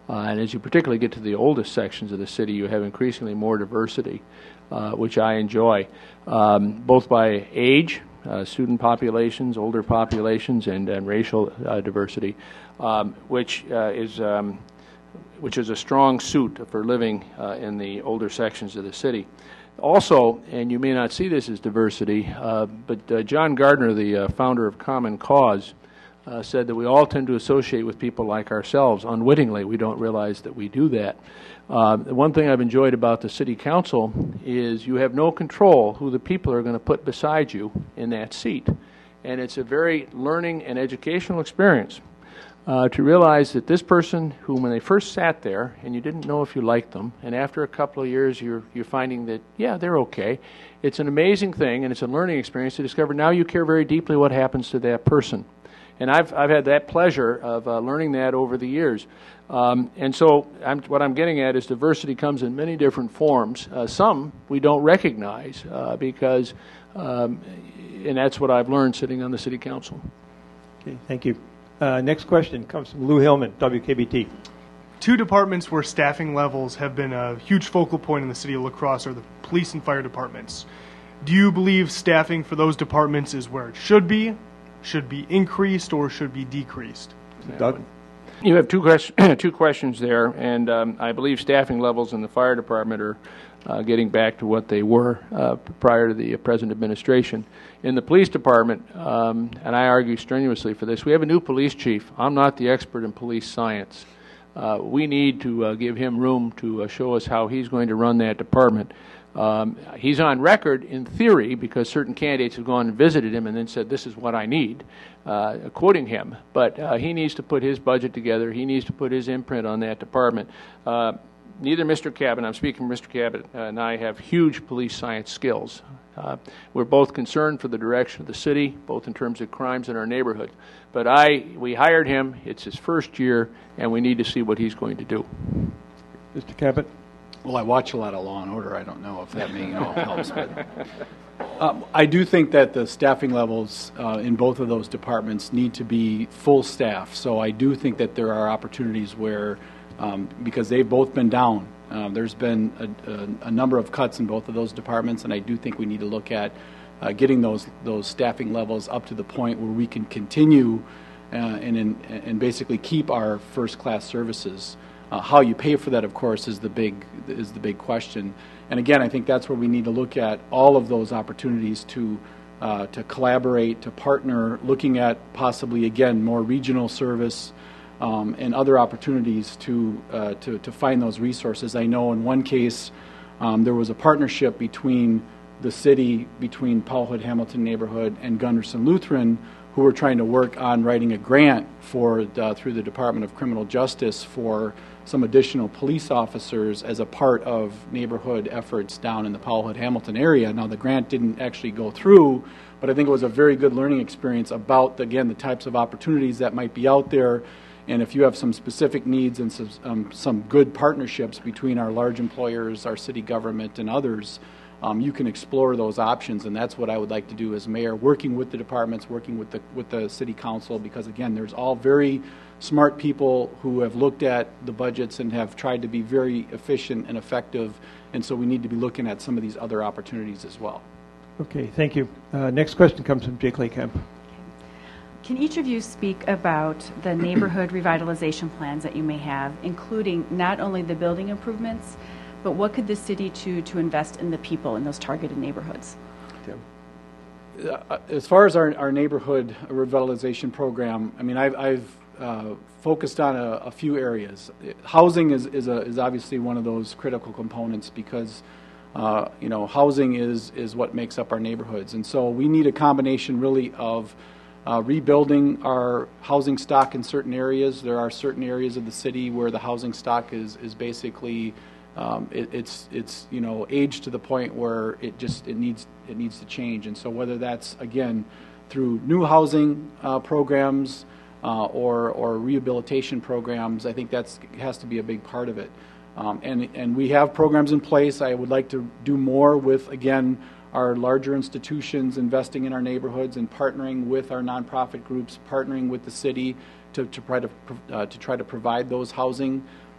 Uh, and as you particularly get to the oldest sections of the city, you have increasingly more diversity, uh, which I enjoy, um, both by age, uh, student populations, older populations, and, and racial uh, diversity, um, which uh, is um, which is a strong suit for living uh, in the older sections of the city. Also, and you may not see this as diversity, uh, but uh, John Gardner, the uh, founder of Common Cause, uh, said that we all tend to associate with people like ourselves unwittingly. We don't realize that we do that. Uh, the one thing I've enjoyed about the City Council is you have no control who the people are going to put beside you in that seat. And it's a very learning and educational experience. Uh, to realize that this person who, when they first sat there, and you didn't know if you liked them, and after a couple of years you're, you're finding that, yeah, they're okay. It's an amazing thing, and it's a learning experience to discover now you care very deeply what happens to that person. And I've, I've had that pleasure of uh, learning that over the years. Um, and so I'm, what I'm getting at is diversity comes in many different forms. Uh, some we don't recognize uh, because, um, and that's what I've learned sitting on the City Council. Okay, thank you. Uh, next question comes from Lou Hillman, W K B T. Two departments where staffing levels have been a huge focal point in the city of La Crosse are the police and fire departments. Do you believe staffing for those departments is where it should be, should be increased, or should be decreased? Doug? You have two, question, two questions there, and um, I believe staffing levels in the fire department are uh, getting back to what they were uh, prior to the present administration. In the police department, um, and I argue strenuously for this, we have a new police chief. I'm not the expert in police science. Uh, we need to uh, give him room to uh, show us how he's going to run that department. Um, he's on record in theory because certain candidates have gone and visited him and then said, this is what I need, uh, quoting him. But uh, he needs to put his budget together. He needs to put his imprint on that department. Uh, neither Mister Cabot, I'm speaking for Mister Cabot, uh, and I have huge police science skills. Uh, we're both concerned for the direction of the city, both in terms of crimes in our neighborhood. But I, we hired him. It's his first year, and we need to see what he's going to do. Mister Cabot? Well, I watch a lot of Law and Order. I don't know if that may, you know, helps, but um, I do think that the staffing levels uh, in both of those departments need to be full staff. So I do think that there are opportunities where, um, because they've both been down, uh, there's been a, a, a number of cuts in both of those departments, and I do think we need to look at uh, getting those those staffing levels up to the point where we can continue uh, and in, and basically keep our first-class services. Uh, how you pay for that, of course, is the big is the big question. And again, I think that's where we need to look at all of those opportunities to uh, to collaborate, to partner, looking at possibly again more regional service um, and other opportunities to uh, to to find those resources. I know in one case um, there was a partnership between the city, between Powell Hood Hamilton neighborhood and Gunderson Lutheran, who were trying to work on writing a grant for uh, through the Department of Criminal Justice for some additional police officers as a part of neighborhood efforts down in the Powell Hood Hamilton area. Now, the grant didn't actually go through, but I think it was a very good learning experience about, again, the types of opportunities that might be out there. And if you have some specific needs and some, um, some good partnerships between our large employers, our city government, and others, Um, you can explore those options, and that's what I would like to do as mayor, working with the departments, working with the with the city council, because again, there's all very smart people who have looked at the budgets and have tried to be very efficient and effective, and so we need to be looking at some of these other opportunities as well. Okay, thank you. Uh, next question comes from Jake Laykamp. Can each of you speak about the neighborhood revitalization plans that you may have, including not only the building improvements, but what could the city do to invest in the people in those targeted neighborhoods? Tim. Uh, as far as our, our neighborhood revitalization program, I mean, I've, I've uh, focused on a, a few areas. Housing is is, a, is obviously one of those critical components because, uh, you know, housing is is what makes up our neighborhoods, and so we need a combination really of uh, rebuilding our housing stock in certain areas. There are certain areas of the city where the housing stock is is basically Um, it, it's it's you know aged to the point where it just it needs it needs to change, and so whether that's again through new housing uh, programs uh, or or rehabilitation programs, I think that's has to be a big part of it. Um, and and we have programs in place. I would like to do more with again our larger institutions investing in our neighborhoods and partnering with our nonprofit groups, partnering with the city to to try to uh, to try to provide those housing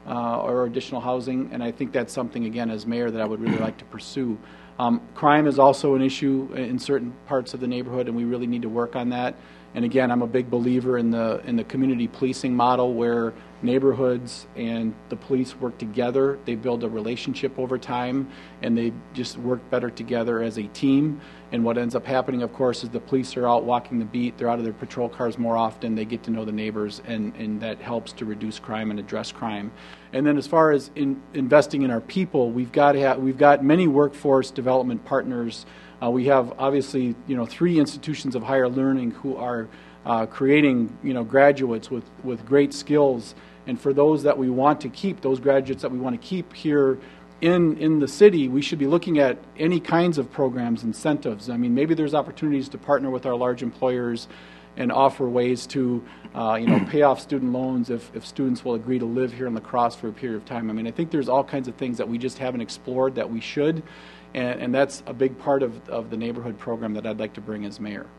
uh, or additional housing, and I think that's something, again, as mayor, that I would really like to pursue. Um, crime is also an issue in certain parts of the neighborhood, and we really need to work on that. And again, I'm a big believer in the in the community policing model, where neighborhoods and the police work together. They build a relationship over time, and they just work better together as a team. And what ends up happening, of course, is the police are out walking the beat. They're out of their patrol cars more often. They get to know the neighbors, and, and that helps to reduce crime and address crime. And then, as far as in, investing in our people, we've got to have, we've got many workforce development partners. Uh, we have obviously, you know, three institutions of higher learning who are uh, creating, you know, graduates with, with great skills. And for those that we want to keep, those graduates that we want to keep here in in the city, we should be looking at any kinds of programs, incentives. I mean, maybe there's opportunities to partner with our large employers and offer ways to, uh, you know, pay off student loans if, if students will agree to live here in La Crosse for a period of time. I mean, I think there's all kinds of things that we just haven't explored that we should. And, and that's a big part of, of the neighborhood program that I'd like to bring as mayor.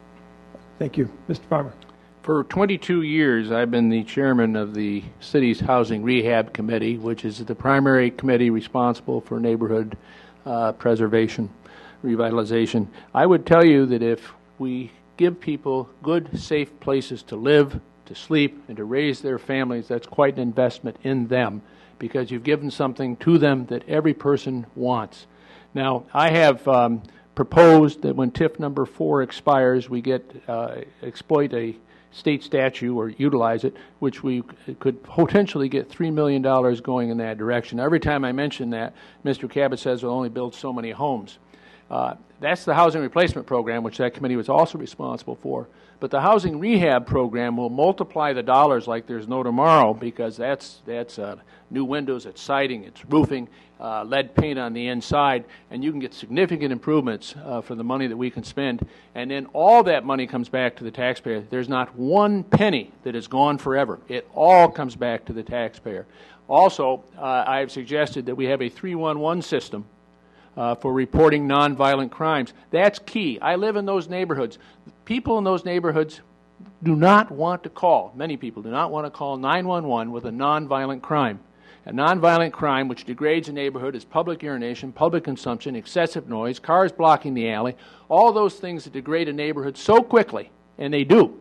Thank you. Mister Farmer. For twenty-two years, I've been the chairman of the city's Housing Rehab Committee, which is the primary committee responsible for neighborhood uh, preservation, revitalization. I would tell you that if we give people good, safe places to live, to sleep, and to raise their families, that's quite an investment in them, because you've given something to them that every person wants. Now, I have um, proposed that when T I F number four expires, we get uh, exploit a state statute or utilize it, which we could potentially get three million dollars going in that direction. Every time I mention that, Mister Cabot says we'll only build so many homes. Uh, that's the housing replacement program, which that committee was also responsible for. But the housing rehab program will multiply the dollars like there's no tomorrow, because that's that's uh, new windows, it's siding, it's roofing, uh, lead paint on the inside, and you can get significant improvements uh, for the money that we can spend. And then all that money comes back to the taxpayer. There's not one penny that is gone forever. It all comes back to the taxpayer. Also, uh, I've suggested that we have a three one one system Uh, for reporting nonviolent crimes. That's key. I live in those neighborhoods. People in those neighborhoods do not want to call, many people do not want to call nine one one with a nonviolent crime. A nonviolent crime which degrades a neighborhood is public urination, public consumption, excessive noise, cars blocking the alley, all those things that degrade a neighborhood so quickly, and they do.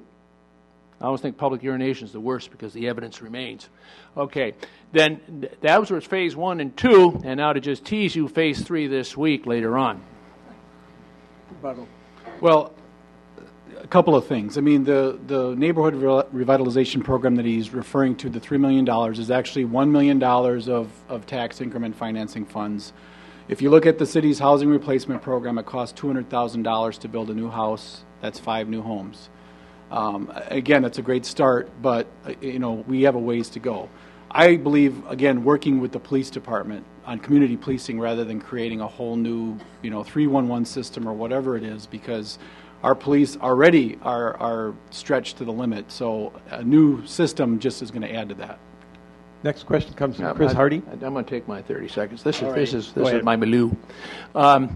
I always think public urination is the worst because the evidence remains. Okay, then th- that was phase one and two, and now to just tease you, phase three this week later on. Well, a couple of things. I mean, the, the neighborhood re- revitalization program that he's referring to, the three million dollars, is actually one million dollars of, of tax increment financing funds. If you look at the city's housing replacement program, it costs two hundred thousand dollars to build a new house. That's five new homes. Um, again, that's a great start, but uh, you know, we have a ways to go. I believe, again, working with the police department on community policing rather than creating a whole new, you know, three one one system or whatever it is, because our police already are, are stretched to the limit. So a new system just is going to add to that. Next question comes from Now, Chris I, Hardy. I, I'm going to take my thirty seconds. This is All this right. is Go this ahead. is my milieu. Um,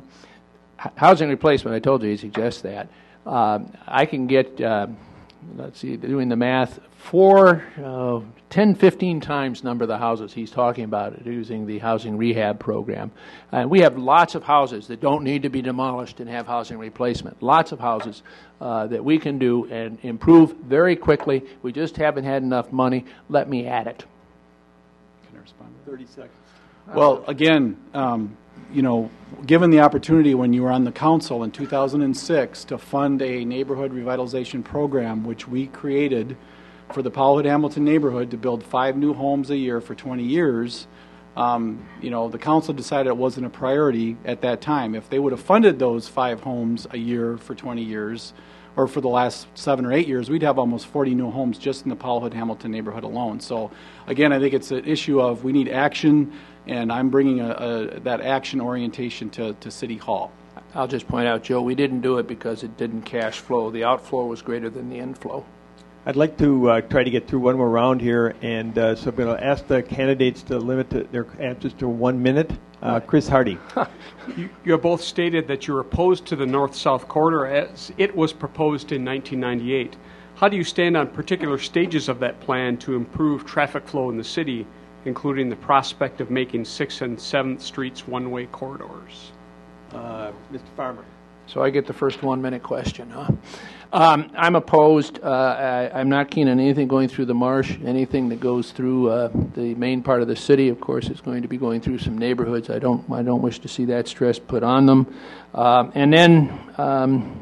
h- housing replacement. I told you he suggests that. Um, I can get. Uh, let's see, doing the math, four, uh, ten, fifteen times number of the houses he's talking about using the housing rehab program. And we have lots of houses that don't need to be demolished and have housing replacement. Lots of houses uh, that we can do and improve very quickly. We just haven't had enough money. Let me add it. Can I respond? thirty seconds. Well, again, um, you know, given the opportunity when you were on the council in two thousand six to fund a neighborhood revitalization program, which we created for the Powell Hood Hamilton neighborhood to build five new homes a year for twenty years, um, you know, the council decided it wasn't a priority at that time. If they would have funded those five homes a year for twenty years, or for the last seven or eight years, we'd have almost forty new homes just in the Powell Hood Hamilton neighborhood alone. So, again, I think it's an issue of we need action, and I'm bringing a, a, that action orientation to, to City Hall. I'll just point out, Joe, we didn't do it because it didn't cash flow. The outflow was greater than the inflow. I'd like to uh, try to get through one more round here, and uh, so I'm going to ask the candidates to limit to their answers to one minute. Uh, Chris Hardy. You, you have both stated that you're opposed to the north-south corridor as it was proposed in nineteen ninety-eight. How do you stand on particular stages of that plan to improve traffic flow in the city including the prospect of making sixth and seventh Streets one-way corridors? Uh, Mister Farmer. So I get the first one-minute question, huh? Um, I'm opposed. Uh, I, I'm not keen on anything going through the marsh. Anything that goes through uh, the main part of the city, of course, is going to be going through some neighborhoods. I don't. I don't wish to see that stress put on them. Uh, and then um,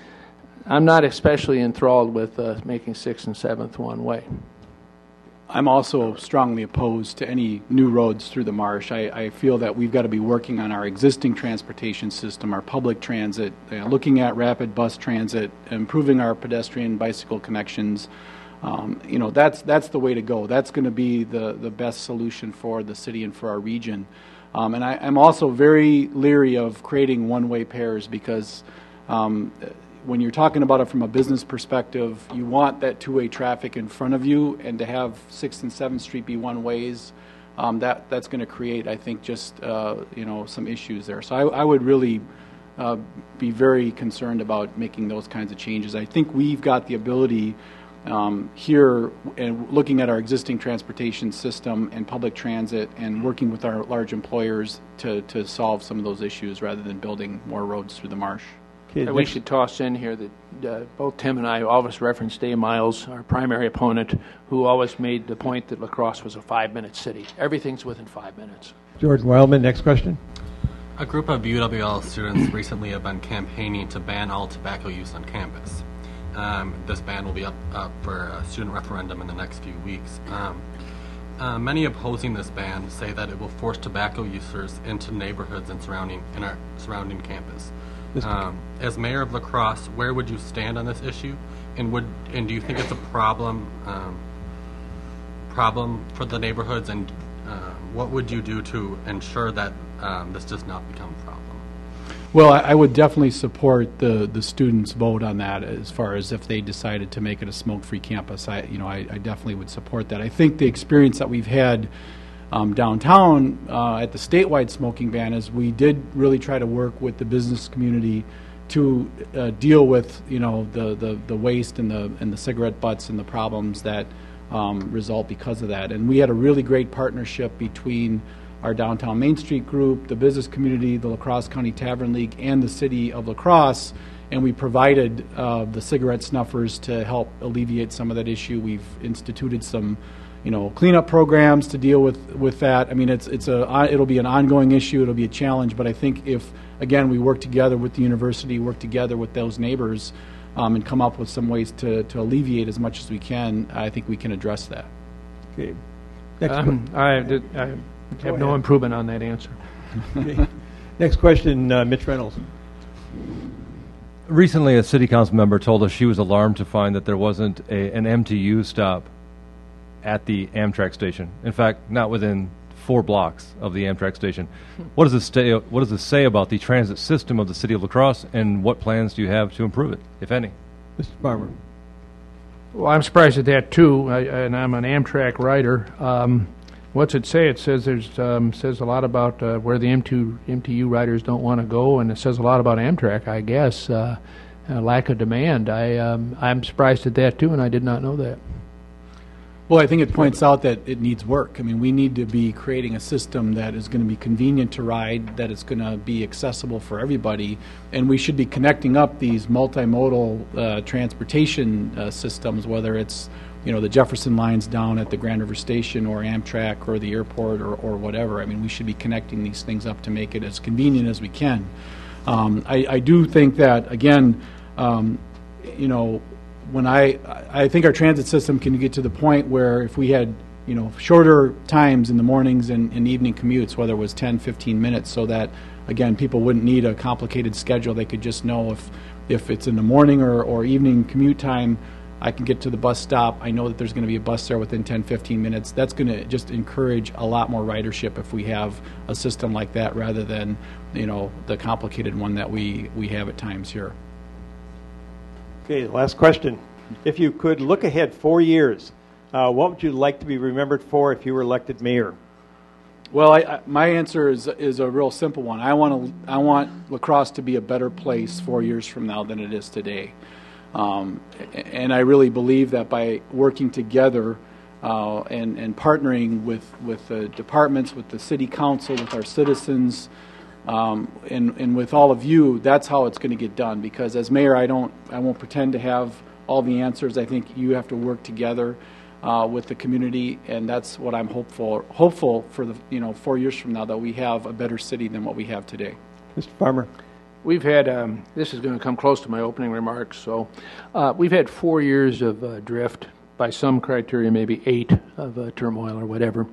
I'm not especially enthralled with uh, making sixth and seventh one-way. I'm also strongly opposed to any new roads through the marsh. I, I feel that we've got to be working on our existing transportation system, our public transit, uh, looking at rapid bus transit, improving our pedestrian bicycle connections. Um, you know, that's that's the way to go. That's going to be the, the best solution for the city and for our region. Um, and I, I'm also very leery of creating one-way pairs because um, when you're talking about it from a business perspective, you want that two-way traffic in front of you, and to have sixth and seventh Street be one-ways, um, that that's going to create, I think, just uh, you know some issues there. So I, I would really uh, be very concerned about making those kinds of changes. I think we've got the ability um, here, and looking at our existing transportation system and public transit, and working with our large employers to to solve some of those issues rather than building more roads through the marsh. Okay, we should toss in here that uh, both Tim and I always referenced Dave Miles, our primary opponent, who always made the point that La Crosse was a five-minute city. Everything's within five minutes. Jordan Wildman, next question. A group of U W L students recently have been campaigning to ban all tobacco use on campus. Um, this ban will be up, up for a student referendum in the next few weeks. Um, uh, many opposing this ban say that it will force tobacco users into neighborhoods and surrounding in our surrounding campus. Um, as mayor of La Crosse, where would you stand on this issue, and would and do you think it's a problem um, problem for the neighborhoods, and uh, what would you do to ensure that um, this does not become a problem? Well, I, I would definitely support the the students' vote on that. As far as if they decided to make it a smoke-free campus, I you know I, I definitely would support that. I think the experience that we've had Um, downtown uh, at the statewide smoking ban is we did really try to work with the business community to uh, deal with you know the, the, the waste and the and the cigarette butts and the problems that um, result because of that. And we had a really great partnership between our downtown Main Street group, the business community, the La Crosse County Tavern League, and the city of La Crosse, and we provided uh, the cigarette snuffers to help alleviate some of that issue. We've instituted some you know, cleanup programs to deal with, with that. I mean, it's it's a it'll be an ongoing issue. It'll be a challenge. But I think if again we work together with the university, work together with those neighbors, um, and come up with some ways to, to alleviate as much as we can, I think we can address that. Okay. Next, um, I, did, I have no improvement on that answer. Okay. Next question, uh, Mitch Reynolds. Recently, a city council member told us she was alarmed to find that there wasn't a, an M T U stop at the Amtrak station. In fact, not within four blocks of the Amtrak station. What does this stay, what does this say about the transit system of the city of La Crosse, and what plans do you have to improve it, if any? Mister Farmer. Well, I'm surprised at that too, I, and I'm an Amtrak rider. Um, what's it say? It says there's um, says a lot about uh, where the M two, M T U riders don't want to go, and it says a lot about Amtrak, I guess. Uh, uh, lack of demand. I um, I'm surprised at that too, and I did not know that. Well, I think it points out that it needs work. I mean, we need to be creating a system that is going to be convenient to ride, that is going to be accessible for everybody, and we should be connecting up these multimodal uh, transportation uh, systems, whether it's, you know, the Jefferson lines down at the Grand River Station or Amtrak or the airport or, or whatever. I mean, we should be connecting these things up to make it as convenient as we can. Um, I, I do think that, again, um, you know, when I, I think our transit system can get to the point where if we had, you know, shorter times in the mornings and, and evening commutes, whether it was ten, fifteen minutes, so that, again, people wouldn't need a complicated schedule. They could just know if, if it's in the morning or, or evening commute time, I can get to the bus stop. I know that there's going to be a bus there within ten, fifteen minutes. That's going to just encourage a lot more ridership if we have a system like that rather than, you know, the complicated one that we, we have at times here. Okay, last question. If you could look ahead four years, uh, what would you like to be remembered for if you were elected mayor? Well, I, I, my answer is is a real simple one. I want to I want La Crosse to be a better place four years from now than it is today, um, and I really believe that by working together, uh, and, and partnering with, with the departments, with the city council, with our citizens, um, and, and with all of you, that's how it's going to get done. Because as mayor, I don't, I won't pretend to have all the answers. I think you have to work together uh, with the community, and that's what I'm hopeful, hopeful for the, you know, four years from now, that we have a better city than what we have today. Mister Farmer. We've had, um, this is going to come close to my opening remarks, so uh, we've had four years of uh, drift, by some criteria, maybe eight of uh, turmoil or whatever.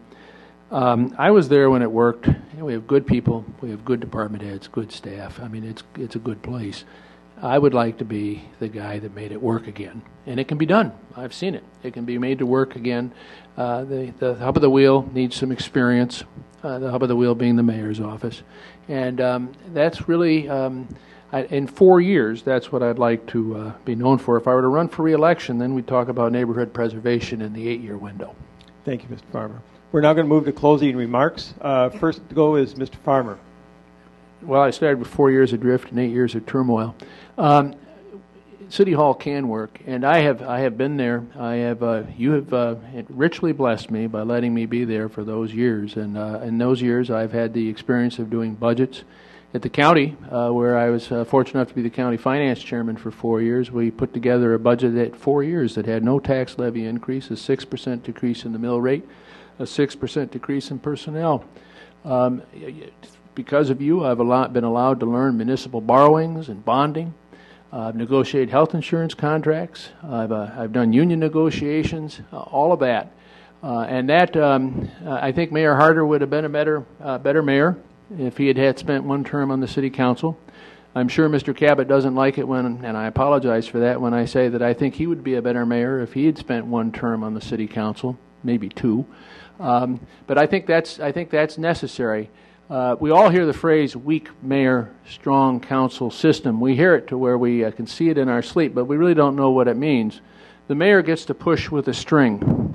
Um, I was there when it worked. You know, we have good people, we have good department heads, good staff. I mean, it's it's a good place. I would like to be the guy that made it work again, and it can be done. I've seen it. It can be made to work again. Uh, the, the hub of the wheel needs some experience, uh, the hub of the wheel being the mayor's office. And um, that's really, um, I, in four years, that's what I'd like to uh, be known for. If I were to run for re-election, then we'd talk about neighborhood preservation in the eight-year window. Thank you, Mister Farmer. We're now going to move to closing remarks. Uh, first to go is Mister Farmer. Well, I started with four years of drift and eight years of turmoil. Um, City Hall can work, and I have I have been there. I have uh, you have uh, richly blessed me by letting me be there for those years, and uh, in those years I've had the experience of doing budgets at the county, uh, where I was uh, fortunate enough to be the county finance chairman for four years. We put together a budget at four years that had no tax levy increase, a six percent decrease in the mill rate, a six percent decrease in personnel. Um, because of you, I've a lot, been allowed to learn municipal borrowings and bonding. Uh, I've negotiated health insurance contracts. I've, uh, I've done union negotiations, uh, all of that. Uh, and that, um, uh, I think Mayor Harder would have been a better, uh, better mayor if he had had spent one term on the city council. I'm sure Mister Cabot doesn't like it when, and I apologize for that, when I say that I think he would be a better mayor if he had spent one term on the city council, maybe two. Um, but I think that's, I think that's necessary. Uh, we all hear the phrase weak mayor, strong council system. We hear it to where we uh, can see it in our sleep, but we really don't know what it means. The mayor gets to push with a string.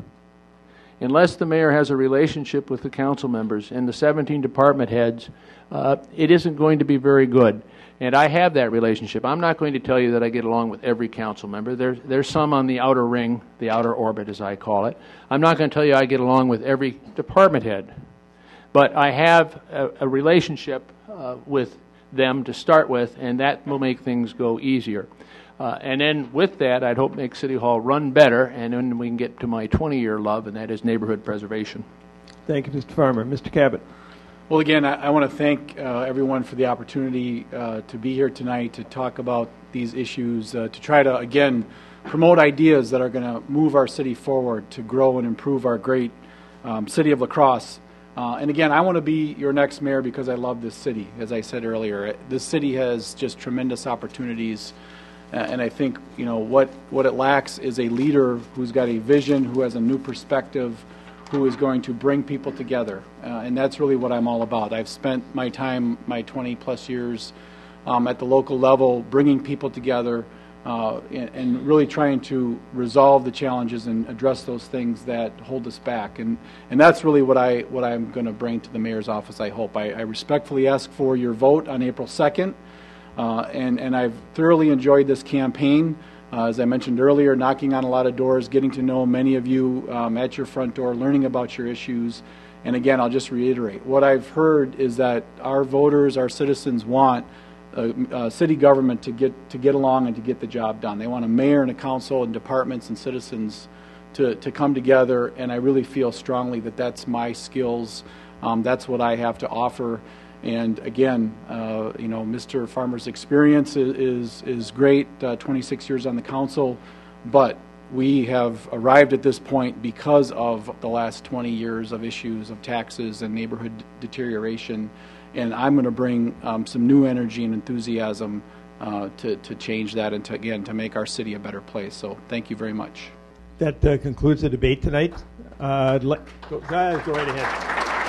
Unless the mayor has a relationship with the council members and the seventeen department heads, uh, it isn't going to be very good. And I have that relationship. I'm not going to tell you that I get along with every council member. There's, there's some on the outer ring, the outer orbit as I call it. I'm not going to tell you I get along with every department head. But I have a, a relationship uh, with them to start with, and that will make things go easier. Uh, and then with that, I'd hope make City Hall run better, and then we can get to my twenty-year love, and that is neighborhood preservation. Thank you, Mister Farmer. Mister Cabot. Well, again, I, I want to thank uh, everyone for the opportunity uh, to be here tonight to talk about these issues, uh, to try to, again, promote ideas that are going to move our city forward, to grow and improve our great um, city of La Crosse. Uh, and again, I want to be your next mayor because I love this city. As I said earlier, this city has just tremendous opportunities, uh, and I think you know what what it lacks is a leader who's got a vision, who has a new perspective, who is going to bring people together, uh, and that's really what I'm all about. I've spent my time, my twenty plus years, um, at the local level, bringing people together. Uh, and, and really trying to resolve the challenges and address those things that hold us back, and and that's really what I what I'm going to bring to the mayor's office. I hope. I, I respectfully ask for your vote on April second, uh, and and I've thoroughly enjoyed this campaign. Uh, as I mentioned earlier, knocking on a lot of doors, getting to know many of you um, at your front door, learning about your issues, and again, I'll just reiterate what I've heard is that our voters, our citizens want Uh, uh, city government to get to get along and to get the job done. They want a mayor and a council and departments and citizens to, to come together, and I really feel strongly that that's my skills. Um, that's what I have to offer. And again, uh, you know, Mister Farmer's experience is is, is great. Uh, twenty-six years on the council, but we have arrived at this point because of the last twenty years of issues of taxes and neighborhood deterioration. And I'm going to bring um, some new energy and enthusiasm uh, to, to change that and, to, again, to make our city a better place. So thank you very much. That uh, concludes the debate tonight. Uh, let, go, guys, go right ahead.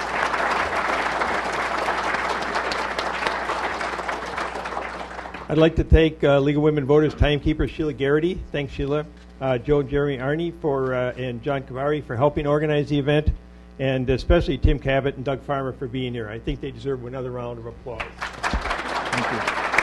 I'd like to thank uh, League of Women Voters timekeeper Sheila Garrity. Thanks, Sheila. Uh, Joe and Jeremy Arney for, uh, and John Cavari for helping organize the event. And especially Tim Cabot and Doug Farmer for being here. I think they deserve another round of applause. Thank you.